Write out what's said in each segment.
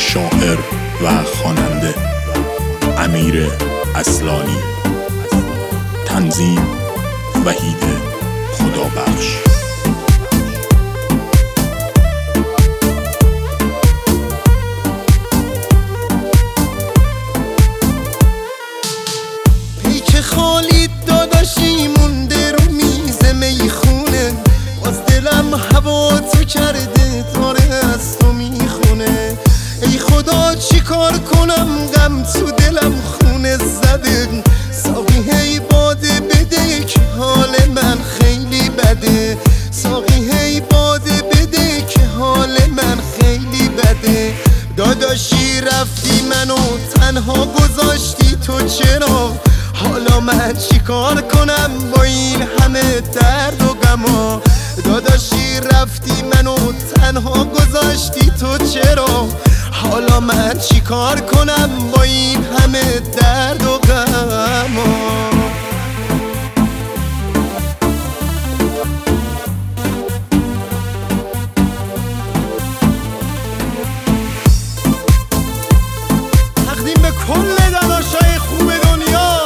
شاعر و خواننده امیر اصلانی. تنظیم وحید خدابخش. پیک خالی داداشی مونده رو میز میخونه، باز دلم هوا تو کرده داره از تو میخونه. ای خدا چی کار کنم غم تو دلم خونه زده، ساقی هی باده بده که حال من خیلی بده، ساقی هی باده بده که حال من خیلی بده. داداشی رفتی منو تنها گذاشتی تو چرا، حالا من چی کار کنم با این همه درد و غما. داداشی رفتی منو تنها گذاشتی تو چرا، حالا من چی کار کنم با این همه درد و غما. تقدیم به کل داداشای خوب دنیا.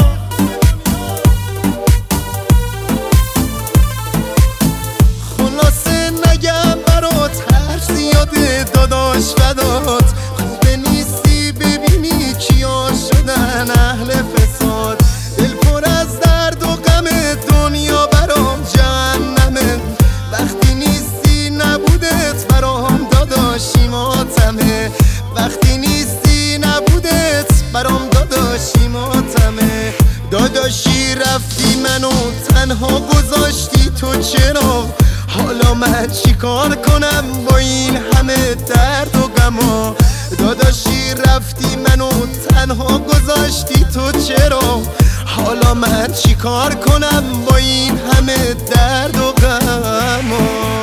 خلاصه نگم برات هر زیاده داداش فدات، خوبه نیستی ببینی کیا شدن اهل فساد. دل پر از درد و غم دنیا برام جهنمه، وقتی نیستی نبودت برام داداشی ماتمه، وقتی نیستی نبودت برام داداشی ماتمه. داداشی رفتی منو تنها گذاشتی تو چرا، حالا من چی کار کنم با این همه درد و غما. داداشی رفتی منو تنها گذاشتی تو چرا، حالا من چی کار کنم با این همه درد و غما.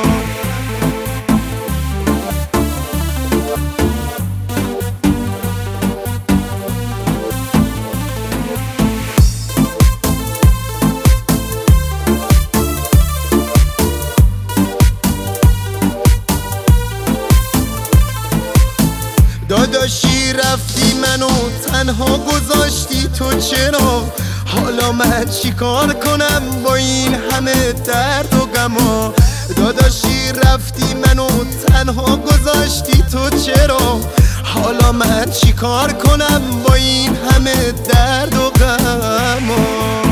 داداشی رفتی منو تنها گذاشتی تو چرا، حالا من چی کار کنم با این همه درد و غما. داداشی رفتی منو تنها گذاشتی تو چرا، حالا من چی کار کنم با این همه درد و غما.